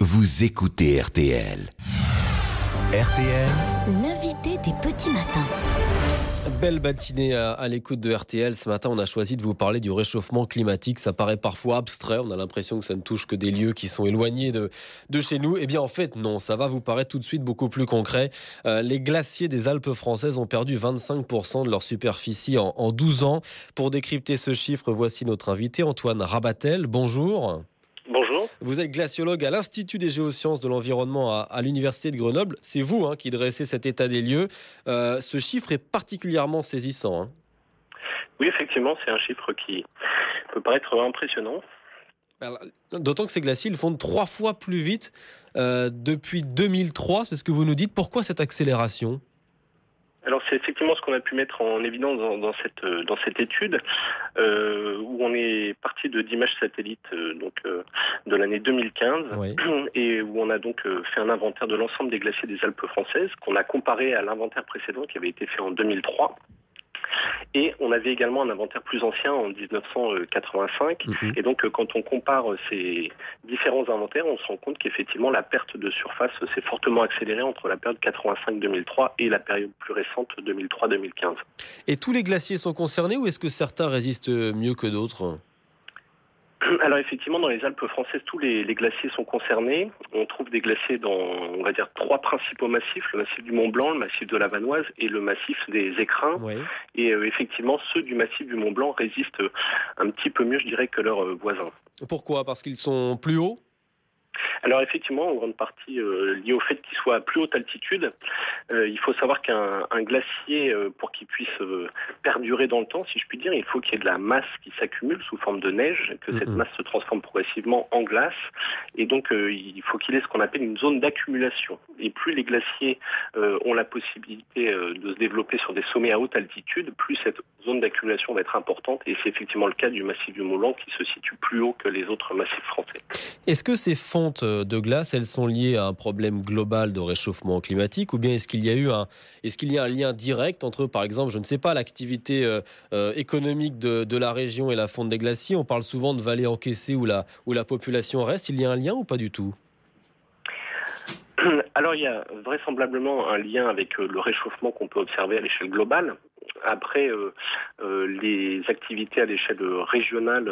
vous écoutez RTL. RTL, l'invité des petits matins. Belle matinée à l'écoute de RTL. Ce matin, on a choisi de vous parler du réchauffement climatique. Ça paraît parfois abstrait. On a l'impression que ça ne touche que des lieux qui sont éloignés de chez nous. Eh bien, en fait, non. Ça va vous paraître tout de suite beaucoup plus concret. Les glaciers des Alpes françaises ont perdu 25% de leur superficie en 12 ans. Pour décrypter ce chiffre, voici notre invité, Antoine Rabatel. Bonjour. Bonjour. Vous êtes glaciologue à l'Institut des géosciences de l'environnement à l'Université de Grenoble. C'est vous qui dressez cet état des lieux. Ce chiffre est particulièrement saisissant. Oui, effectivement, c'est un chiffre qui peut paraître impressionnant. Alors, d'autant que ces glaciers ils fondent 3 fois plus vite depuis 2003. C'est ce que vous nous dites. Pourquoi cette accélération ? Alors c'est effectivement ce qu'on a pu mettre en évidence dans cette étude où on est parti d'images satellites de l'année 2015 Oui. et où on a donc fait un inventaire de l'ensemble des glaciers des Alpes françaises qu'on a comparé à l'inventaire précédent qui avait été fait en 2003. Et on avait également un inventaire plus ancien en 1985. Et donc, quand on compare ces différents inventaires, on se rend compte qu'effectivement, la perte de surface s'est fortement accélérée entre la période 85-2003 et la période plus récente 2003-2015. Et tous les glaciers sont concernés ou est-ce que certains résistent mieux que d'autres ? Alors effectivement, dans les Alpes françaises, tous les glaciers sont concernés. On trouve des glaciers dans, on va dire, 3 principaux massifs, le massif du Mont Blanc, le massif de la Vanoise et le massif des Écrins. Oui. Et effectivement, ceux du massif du Mont Blanc résistent un petit peu mieux, je dirais, que leurs voisins. Pourquoi ? Parce qu'ils sont plus hauts ? Alors effectivement, en grande partie lié au fait qu'il soit à plus haute altitude. Il faut savoir qu'un glacier, pour qu'il puisse perdurer dans le temps, si je puis dire, il faut qu'il y ait de la masse qui s'accumule sous forme de neige, que cette masse se transforme progressivement en glace. Et donc, il faut qu'il ait ce qu'on appelle une zone d'accumulation. Et plus les glaciers ont la possibilité de se développer sur des sommets à haute altitude, plus cette zone d'accumulation va être importante. Et c'est effectivement le cas du massif du Mont Blanc qui se situe plus haut que les autres massifs français. Est-ce que ces fontes de glace, elles sont liées à un problème global de réchauffement climatique ou bien est-ce qu'il y a un lien direct entre, par exemple, je ne sais pas, l'activité économique de la région et la fonte des glaciers ? On parle souvent de vallées encaissées où la population reste. Il y a un lien ou pas du tout ? Alors il y a vraisemblablement un lien avec le réchauffement qu'on peut observer à l'échelle globale. Après, les activités à l'échelle régionale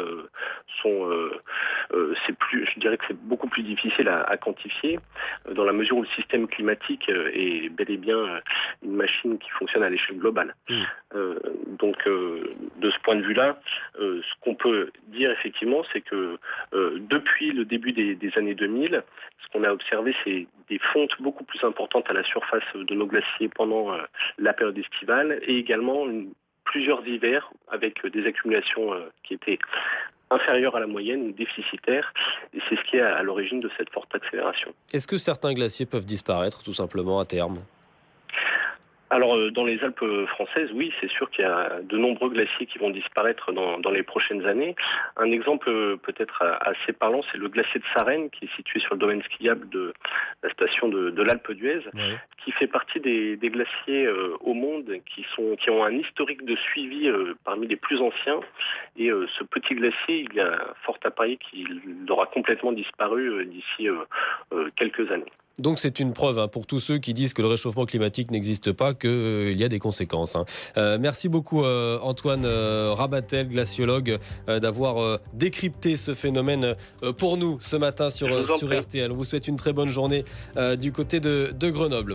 je dirais que c'est beaucoup plus difficile à quantifier, dans la mesure où le système climatique est bel et bien une machine qui fonctionne à l'échelle globale. Donc, de ce point de vue-là, ce qu'on peut dire effectivement, c'est que depuis le début des années 2000, ce qu'on a observé, c'est des fontes beaucoup plus importantes à la surface de nos glaciers pendant la période estivale et également plusieurs hivers avec des accumulations qui étaient inférieures à la moyenne ou déficitaires. Et c'est ce qui est à l'origine de cette forte accélération. Est-ce que certains glaciers peuvent disparaître tout simplement à terme ? Alors, dans les Alpes françaises, oui, c'est sûr qu'il y a de nombreux glaciers qui vont disparaître dans les prochaines années. Un exemple peut-être assez parlant, c'est le glacier de Sarenne, qui est situé sur le domaine skiable de la station de l'Alpe d'Huez, qui fait partie des glaciers au monde qui ont un historique de suivi parmi les plus anciens. Et ce petit glacier, il y a fort à parier qu'il aura complètement disparu d'ici quelques années. Donc c'est une preuve pour tous ceux qui disent que le réchauffement climatique n'existe pas, qu'il y a des conséquences. Merci beaucoup Antoine Rabatel, glaciologue, d'avoir décrypté ce phénomène pour nous ce matin sur RTL. On vous souhaite une très bonne journée du côté de Grenoble.